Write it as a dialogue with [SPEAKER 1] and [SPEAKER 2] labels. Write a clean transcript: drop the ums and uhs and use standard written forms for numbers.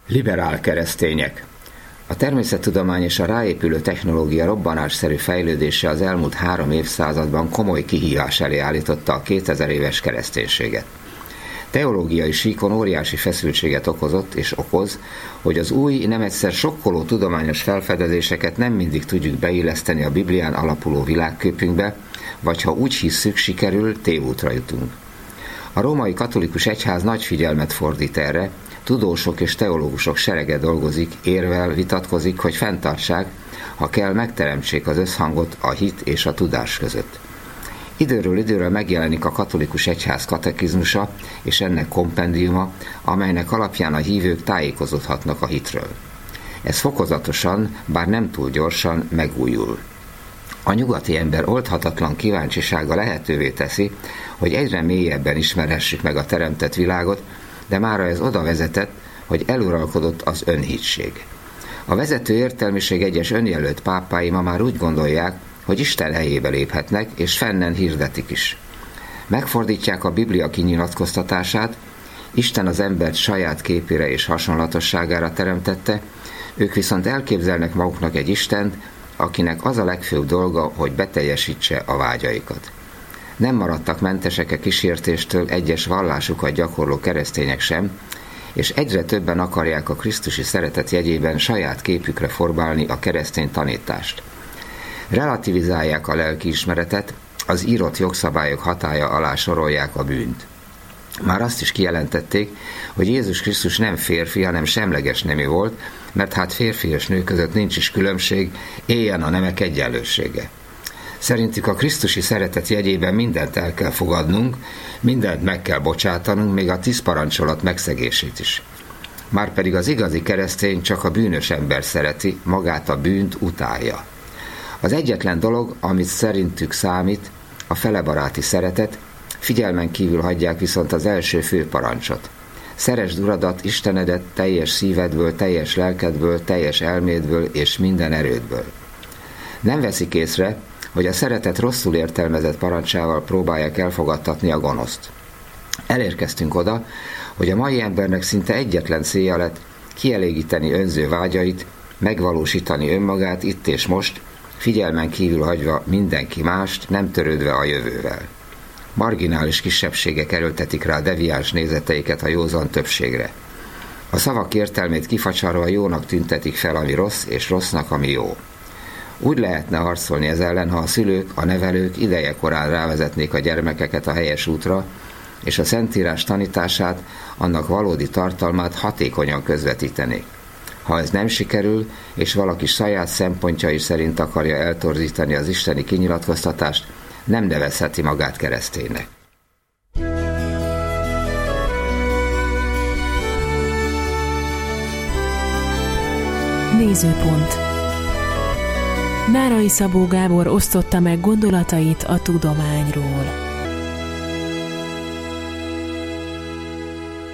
[SPEAKER 1] Liberál keresztények. A természettudomány és a ráépülő technológia robbanásszerű fejlődése az elmúlt 3 évszázadban komoly kihívás elé állította a 2000 éves kereszténységet. Teológiai síkon óriási feszültséget okozott és okoz, hogy az új, nem egyszer sokkoló tudományos felfedezéseket nem mindig tudjuk beilleszteni a Biblián alapuló világképünkbe, vagy ha úgy hisszük, sikerül, tévútra jutunk. A római katolikus egyház nagy figyelmet fordít erre, tudósok és teológusok serege dolgozik, érvel, vitatkozik, hogy fenntartsák, ha kell, megteremtsék az összhangot a hit és a tudás között. Időről időre megjelenik a katolikus egyház katekizmusa és ennek kompendiuma, amelynek alapján a hívők tájékozódhatnak a hitről. Ez fokozatosan, bár nem túl gyorsan megújul. A nyugati ember oldhatatlan kíváncsisága lehetővé teszi, hogy egyre mélyebben ismerhessük meg a teremtett világot, de mára ez oda vezetett, hogy eluralkodott az önhittség. A vezető értelmiség egyes önjelölt pápái ma már úgy gondolják, hogy Isten helyébe léphetnek, és fennen hirdetik is. Megfordítják a Biblia kinyilatkoztatását, Isten az embert saját képére és hasonlatosságára teremtette, ők viszont elképzelnek maguknak egy Istent, akinek az a legfőbb dolga, hogy beteljesítse a vágyaikat. Nem maradtak mentesek a kísértéstől egyes vallásukat gyakorló keresztények sem, és egyre többen akarják a krisztusi szeretet jegyében saját képükre formálni a keresztény tanítást. Relativizálják a lelkiismeretet, az írott jogszabályok hatálya alá sorolják a bűnt. Már azt is kijelentették, hogy Jézus Krisztus nem férfi, hanem semleges nemű volt, mert hát férfi és nő között nincs is különbség, éljen a nemek egyenlősége. Szerintük a krisztusi szeretet jegyében mindent el kell fogadnunk, mindent meg kell bocsátanunk, még a 10 parancsolat megszegését is. Márpedig az igazi keresztény csak a bűnös ember szereti, magát a bűnt utálja. Az egyetlen dolog, amit szerintük számít, a felebaráti szeretet, figyelmen kívül hagyják viszont az első fő parancsot. Szeresd Uradat, Istenedet teljes szívedből, teljes lelkedből, teljes elmédből és minden erődből. Nem veszik észre, hogy a szeretet rosszul értelmezett parancsával próbálják elfogadtatni a gonoszt. Elérkeztünk oda, hogy a mai embernek szinte egyetlen célja lett kielégíteni önző vágyait, megvalósítani önmagát itt és most, figyelmen kívül hagyva mindenki mást, nem törődve a jövővel. Marginális kisebbségek erőltetik rá deviáns nézeteiket a józan többségre. A szavak értelmét kifacsarva jónak tüntetik fel, ami rossz, és rossznak, ami jó. Úgy lehetne harcolni ez ellen, ha a szülők, a nevelők idejekorán rávezetnék a gyermekeket a helyes útra, és a Szentírás tanítását, annak valódi tartalmát hatékonyan közvetítenék. Ha ez nem sikerül, és valaki saját szempontjai szerint akarja eltorzítani az isteni kinyilatkoztatást, nem nevezheti magát kereszténynek.
[SPEAKER 2] Nézőpont. Nárai Szabó Gábor osztotta meg gondolatait a tudományról.